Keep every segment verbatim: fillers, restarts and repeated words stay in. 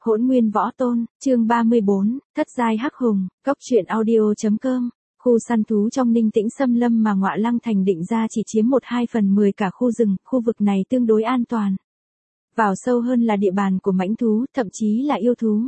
Hỗn Nguyên Võ Tôn, chương ba mươi bốn, Thất giai hắc hùng, cốc truyện audio.com. Khu săn thú trong Ninh Tĩnh Xâm Lâm mà Ngọa Lăng Thành định ra chỉ chiếm một hai phần mười cả khu rừng, khu vực này tương đối an toàn. Vào sâu hơn là địa bàn của mãnh thú, thậm chí là yêu thú.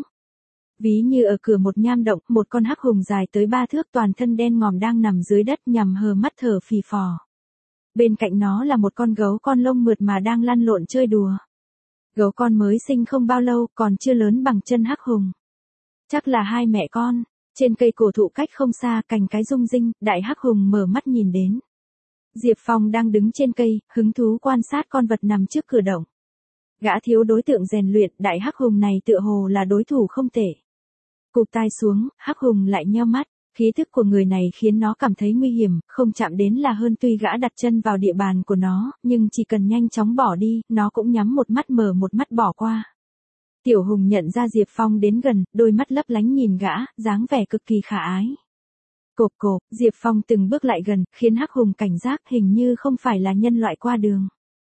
Ví như ở cửa một nham động, một con hắc hùng dài tới ba thước toàn thân đen ngòm đang nằm dưới đất nhằm hờ mắt thở phì phò. Bên cạnh nó là một con gấu con lông mượt mà đang lăn lộn chơi đùa. Gấu con mới sinh không bao lâu, còn chưa lớn bằng chân hắc hùng. Chắc là hai mẹ con. Trên cây cổ thụ cách không xa, cành cái rung rinh, đại hắc hùng mở mắt nhìn đến. Diệp Phong đang đứng trên cây, hứng thú quan sát con vật nằm trước cửa động. Gã thiếu đối tượng rèn luyện, đại hắc hùng này tựa hồ là đối thủ không tệ. Cụp tai xuống, hắc hùng lại nheo mắt. Khí thức của người này khiến nó cảm thấy nguy hiểm, không chạm đến là hơn. Tuy gã đặt chân vào địa bàn của nó, nhưng chỉ cần nhanh chóng bỏ đi, nó cũng nhắm một mắt mở một mắt bỏ qua. Tiểu hùng nhận ra Diệp Phong đến gần, đôi mắt lấp lánh nhìn gã, dáng vẻ cực kỳ khả ái. Cộp cộp, Diệp Phong từng bước lại gần, khiến hắc hùng cảnh giác, hình như không phải là nhân loại qua đường.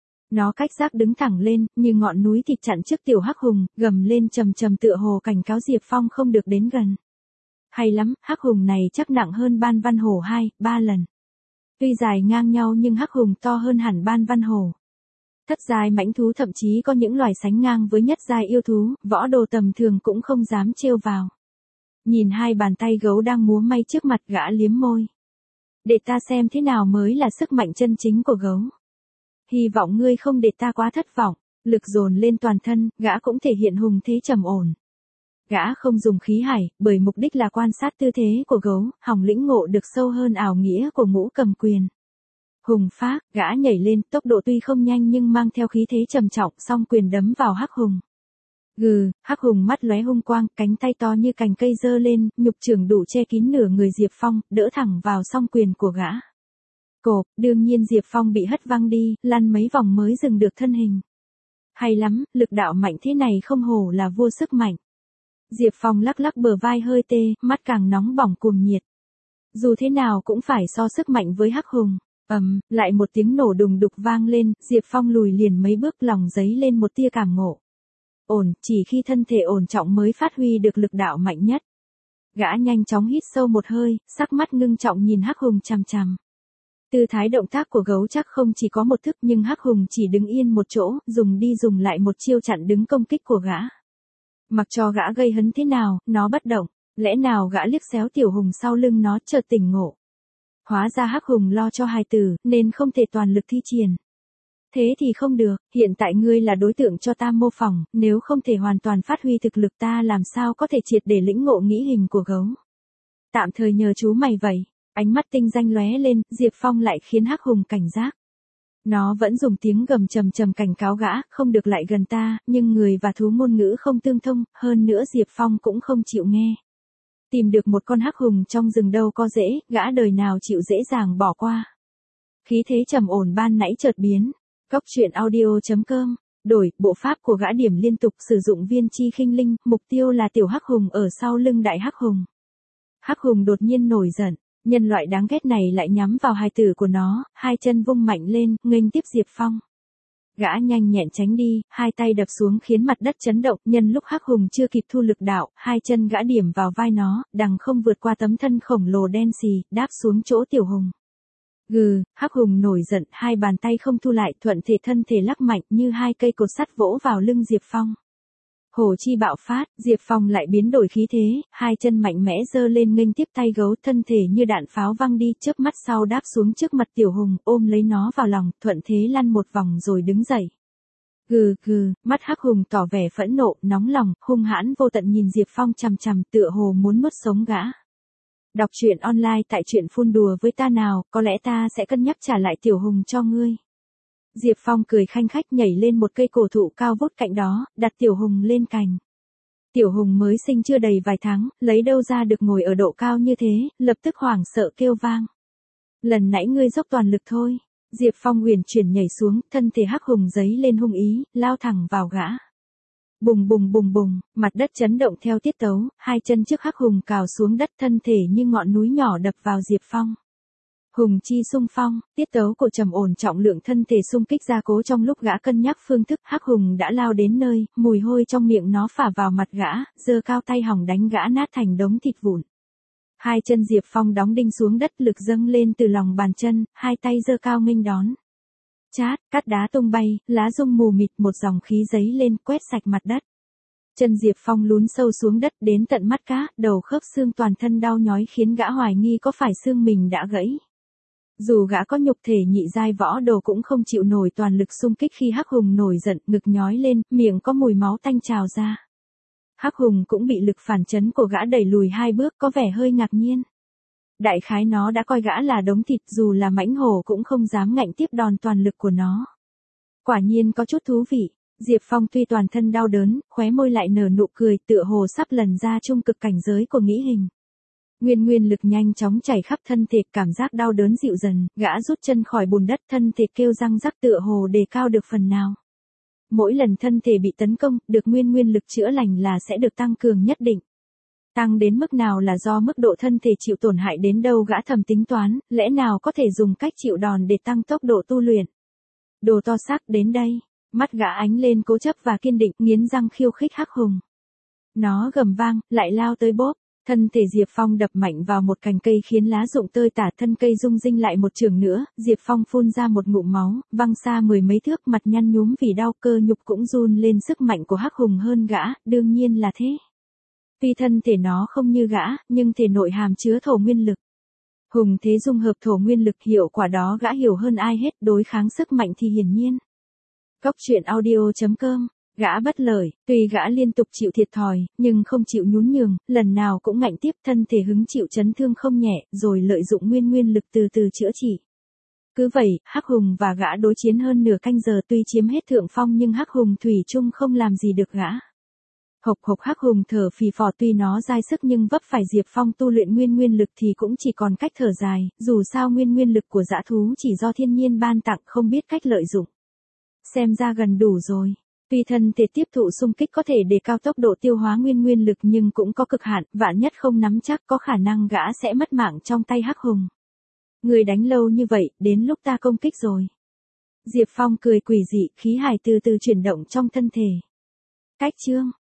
Nó cách giác đứng thẳng lên, như ngọn núi thịt chặn trước tiểu hắc hùng, gầm lên trầm trầm tựa hồ cảnh cáo Diệp Phong không được đến gần. Hay lắm, hắc hùng này chắc nặng hơn Ban Văn Hổ hai, ba lần. Tuy dài ngang nhau nhưng hắc hùng to hơn hẳn Ban Văn Hổ. Thất giai mãnh thú thậm chí có những loài sánh ngang với nhất giai yêu thú, võ đồ tầm thường cũng không dám trêu vào. Nhìn hai bàn tay gấu đang múa may trước mặt, gã liếm môi. Để ta xem thế nào mới là sức mạnh chân chính của gấu. Hy vọng ngươi không để ta quá thất vọng. Lực dồn lên toàn thân, gã cũng thể hiện hùng thế trầm ổn. Gã không dùng khí hải, bởi mục đích là quan sát tư thế của gấu, hòng lĩnh ngộ được sâu hơn ảo nghĩa của ngũ cầm quyền. Hùng phác, gã nhảy lên, tốc độ tuy không nhanh nhưng mang theo khí thế trầm trọng, song quyền đấm vào hắc hùng. Gừ, hắc hùng mắt lóe hung quang, cánh tay to như cành cây giơ lên, nhục chưởng đủ che kín nửa người Diệp Phong, đỡ thẳng vào song quyền của gã. Cộp, đương nhiên Diệp Phong bị hất văng đi, lăn mấy vòng mới dừng được thân hình. Hay lắm, lực đạo mạnh thế này không hổ là vua sức mạnh. Diệp Phong lắc lắc bờ vai hơi tê, mắt càng nóng bỏng cuồng nhiệt. Dù thế nào cũng phải so sức mạnh với hắc hùng. Ầm, um, lại một tiếng nổ đùng đục vang lên, Diệp Phong lùi liền mấy bước, lòng dấy lên một tia cảm ngộ. Ổn, chỉ khi thân thể ổn trọng mới phát huy được lực đạo mạnh nhất. Gã nhanh chóng hít sâu một hơi, sắc mắt ngưng trọng nhìn hắc hùng chằm chằm. Tư thái động tác của gấu chắc không chỉ có một thức nhưng hắc hùng chỉ đứng yên một chỗ, dùng đi dùng lại một chiêu chặn đứng công kích của gã. Mặc cho gã gây hấn thế nào, nó bất động, lẽ nào gã liếc xéo tiểu hùng sau lưng nó chợt tỉnh ngộ. Hóa ra hắc hùng lo cho hài tử, nên không thể toàn lực thi triển. Thế thì không được, hiện tại ngươi là đối tượng cho ta mô phỏng, nếu không thể hoàn toàn phát huy thực lực ta làm sao có thể triệt để lĩnh ngộ nghĩ hình của gấu. Tạm thời nhờ chú mày vậy, ánh mắt tinh danh lóe lên, Diệp Phong lại khiến hắc hùng cảnh giác. Nó vẫn dùng tiếng gầm trầm trầm cảnh cáo gã, không được lại gần ta, nhưng người và thú ngôn ngữ không tương thông, hơn nữa Diệp Phong cũng không chịu nghe. Tìm được một con hắc hùng trong rừng đâu có dễ, gã đời nào chịu dễ dàng bỏ qua. Khí thế trầm ổn ban nãy chợt biến. Cốc truyện audio.com. Đổi, bộ pháp của gã điểm liên tục sử dụng viên chi khinh linh, mục tiêu là tiểu hắc hùng ở sau lưng đại hắc hùng. Hắc hùng đột nhiên nổi giận, nhân loại đáng ghét này lại nhắm vào hài tử của nó, hai chân vung mạnh lên, nghênh tiếp Diệp Phong. Gã nhanh nhẹn tránh đi, hai tay đập xuống khiến mặt đất chấn động, nhân lúc hắc hùng chưa kịp thu lực đạo, hai chân gã điểm vào vai nó, đằng không vượt qua tấm thân khổng lồ đen xì, đáp xuống chỗ tiểu hùng. Gừ, hắc hùng nổi giận, hai bàn tay không thu lại, thuận thể thân thể lắc mạnh như hai cây cột sắt vỗ vào lưng Diệp Phong. Hổ chi bạo phát, Diệp Phong lại biến đổi khí thế, hai chân mạnh mẽ giơ lên nghênh tiếp tay gấu, thân thể như đạn pháo văng đi, chớp mắt sau đáp xuống trước mặt tiểu hùng, ôm lấy nó vào lòng, thuận thế lăn một vòng rồi đứng dậy. Gừ gừ, mắt hắc hùng tỏ vẻ phẫn nộ, nóng lòng, hung hãn vô tận nhìn Diệp Phong chằm chằm, tựa hồ muốn nuốt sống gã. Đọc truyện online tại truyện phun đùa với ta nào, có lẽ ta sẽ cân nhắc trả lại tiểu hùng cho ngươi. Diệp Phong cười khanh khách nhảy lên một cây cổ thụ cao vút cạnh đó, đặt tiểu hùng lên cành. Tiểu hùng mới sinh chưa đầy vài tháng, lấy đâu ra được ngồi ở độ cao như thế, lập tức hoảng sợ kêu vang. Lần nãy ngươi dốc toàn lực thôi. Diệp Phong huyền chuyển nhảy xuống, thân thể hắc hùng giấy lên hung ý, lao thẳng vào gã. Bùng bùng bùng bùng, mặt đất chấn động theo tiết tấu, hai chân trước hắc hùng cào xuống đất, thân thể như ngọn núi nhỏ đập vào Diệp Phong. Hùng chi xung phong, tiết tấu của trầm ổn trọng lượng thân thể xung kích gia cố trong lúc gã cân nhắc phương thức, Hắc Hùng đã lao đến nơi, mùi hôi trong miệng nó phả vào mặt gã, giơ cao tay hỏng đánh gã nát thành đống thịt vụn. Hai chân Diệp Phong đóng đinh xuống đất, lực dâng lên từ lòng bàn chân, hai tay giơ cao nghênh đón. Chát, cát đá tung bay, lá rung mù mịt, một dòng khí giấy lên quét sạch mặt đất. Chân Diệp Phong lún sâu xuống đất đến tận mắt cá, đầu khớp xương toàn thân đau nhói khiến gã hoài nghi có phải xương mình đã gãy. Dù gã có nhục thể nhị giai võ đồ cũng không chịu nổi toàn lực xung kích khi Hắc Hùng nổi giận, ngực nhói lên, miệng có mùi máu tanh trào ra. Hắc Hùng cũng bị lực phản chấn của gã đẩy lùi hai bước, có vẻ hơi ngạc nhiên. Đại khái nó đã coi gã là đống thịt, dù là mãnh hổ cũng không dám ngạnh tiếp đòn toàn lực của nó. Quả nhiên có chút thú vị. Diệp Phong tuy toàn thân đau đớn, khóe môi lại nở nụ cười, tựa hồ sắp lần ra trung cực cảnh giới của nghĩ hình. Nguyên nguyên lực nhanh chóng chảy khắp thân thể, cảm giác đau đớn dịu dần, gã rút chân khỏi bùn đất, thân thể kêu răng rắc, tựa hồ đề cao được phần nào. Mỗi lần thân thể bị tấn công, được nguyên nguyên lực chữa lành là sẽ được tăng cường nhất định. Tăng đến mức nào là do mức độ thân thể chịu tổn hại đến đâu gã thầm tính toán, lẽ nào có thể dùng cách chịu đòn để tăng tốc độ tu luyện. Đồ to xác đến đây, mắt gã ánh lên cố chấp và kiên định, nghiến răng khiêu khích Hắc Hùng. Nó gầm vang, lại lao tới bóp. Thân thể Diệp Phong đập mạnh vào một cành cây khiến lá rụng tơi tả, thân cây rung rinh lại một trường nữa, Diệp Phong phun ra một ngụm máu, văng xa mười mấy thước, mặt nhăn nhúm vì đau, cơ nhục cũng run lên, sức mạnh của Hắc Hùng hơn gã, đương nhiên là thế. Tuy thân thể nó không như gã, nhưng thể nội hàm chứa thổ nguyên lực. Hùng thế dung hợp thổ nguyên lực, hiệu quả đó gã hiểu hơn ai hết, đối kháng sức mạnh thì hiển nhiên. Cốc truyện audio chấm com. Gã bất lợi, tuy gã liên tục chịu thiệt thòi, nhưng không chịu nhún nhường, lần nào cũng ngạnh tiếp, thân thể hứng chịu chấn thương không nhẹ, rồi lợi dụng nguyên nguyên lực từ từ chữa trị. Cứ vậy, Hắc Hùng và gã đối chiến hơn nửa canh giờ, tuy chiếm hết thượng phong nhưng Hắc Hùng thủy chung không làm gì được gã. Hộc hộc, Hắc Hùng thở phì phò, tuy nó dai sức nhưng vấp phải Diệp Phong tu luyện nguyên nguyên lực thì cũng chỉ còn cách thở dài, dù sao nguyên nguyên lực của dã thú chỉ do thiên nhiên ban tặng, không biết cách lợi dụng. Xem ra gần đủ rồi. Tuy thân thể tiếp thụ xung kích có thể đề cao tốc độ tiêu hóa nguyên nguyên lực nhưng cũng có cực hạn, vạn nhất không nắm chắc có khả năng gã sẽ mất mạng trong tay Hắc Hùng. Người đánh lâu như vậy, đến lúc ta công kích rồi. Diệp Phong cười quỷ dị, khí hải từ từ chuyển động trong thân thể. Cách chương